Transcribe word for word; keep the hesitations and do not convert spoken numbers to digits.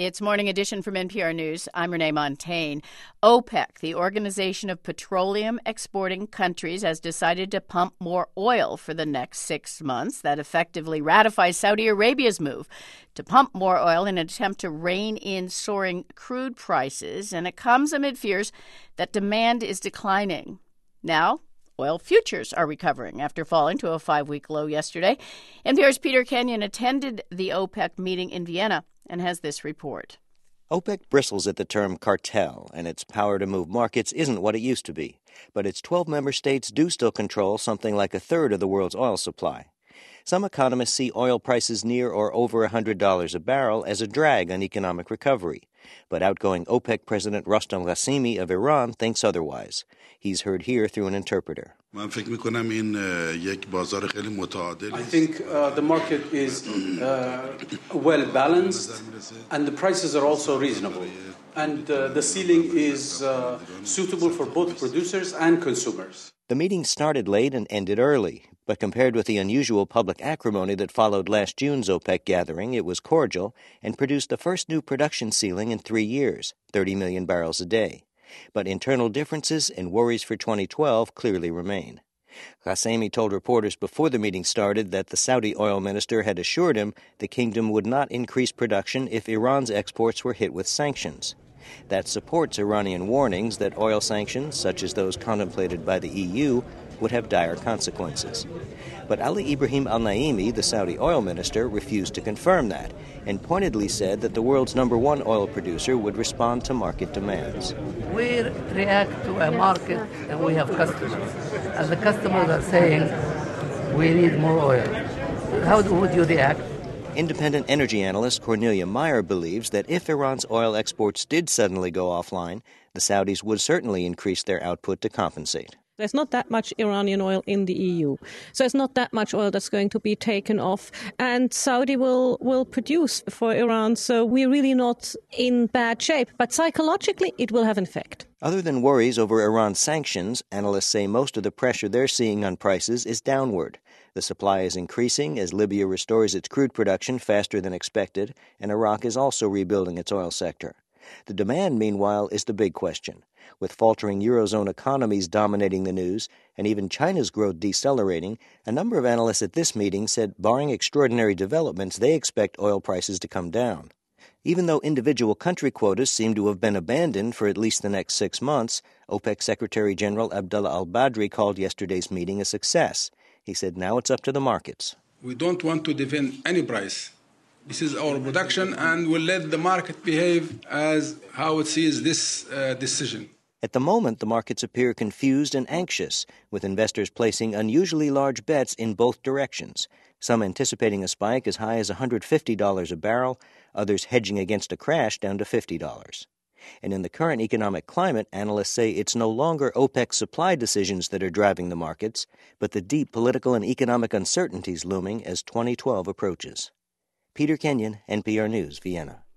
It's Morning Edition from N P R News. I'm Renee Montaigne. OPEC, the Organization of Petroleum Exporting Countries, has decided to pump more oil for the next six months. That effectively ratifies Saudi Arabia's move to pump more oil in an attempt to rein in soaring crude prices. And it comes amid fears that demand is declining. Now, oil futures are recovering after falling to a five-week low yesterday. N P R's Peter Kenyon attended the OPEC meeting in Vienna and has this report. OPEC bristles at the term cartel, and its power to move markets isn't what it used to be. But its twelve member states do still control something like a third of the world's oil supply. Some economists see oil prices near or over one hundred dollars a barrel as a drag on economic recovery. But outgoing OPEC President Rostam Ghassemi of Iran thinks otherwise. He's heard here through an interpreter. I think uh, the market is uh, well balanced and the prices are also reasonable. And uh, the ceiling is uh, suitable for both producers and consumers. The meeting started late and ended early, but compared with the unusual public acrimony that followed last June's OPEC gathering, it was cordial and produced the first new production ceiling in three years, thirty million barrels a day. But internal differences and worries for twenty twelve clearly remain. Ghassemi told reporters before the meeting started that the Saudi oil minister had assured him the kingdom would not increase production if Iran's exports were hit with sanctions. That supports Iranian warnings that oil sanctions, such as those contemplated by the E U, would have dire consequences. But Ali Ibrahim al-Naimi, the Saudi oil minister, refused to confirm that and pointedly said that the world's number one oil producer would respond to market demands. We react to a market and we have customers. And the customers are saying, we need more oil. How would you react? Independent energy analyst Cornelia Meyer believes that if Iran's oil exports did suddenly go offline, the Saudis would certainly increase their output to compensate. There's not that much Iranian oil in the E U. So there's not that much oil that's going to be taken off. And Saudi will, will produce for Iran. So we're really not in bad shape. But psychologically, it will have an effect. Other than worries over Iran's sanctions, analysts say most of the pressure they're seeing on prices is downward. The supply is increasing as Libya restores its crude production faster than expected, and Iraq is also rebuilding its oil sector. The demand, meanwhile, is the big question. With faltering Eurozone economies dominating the news, and even China's growth decelerating, a number of analysts at this meeting said barring extraordinary developments, they expect oil prices to come down. Even though individual country quotas seem to have been abandoned for at least the next six months, OPEC Secretary General Abdullah al-Badri called yesterday's meeting a success. He said now it's up to the markets. We don't want to defend any price. This is our production, and we'll let the market behave as how it sees this uh, decision. At the moment, the markets appear confused and anxious, with investors placing unusually large bets in both directions, some anticipating a spike as high as one hundred fifty dollars a barrel, others hedging against a crash down to fifty dollars. And in the current economic climate, analysts say it's no longer OPEC's supply decisions that are driving the markets, but the deep political and economic uncertainties looming as twenty twelve approaches. Peter Kenyon, N P R News, Vienna.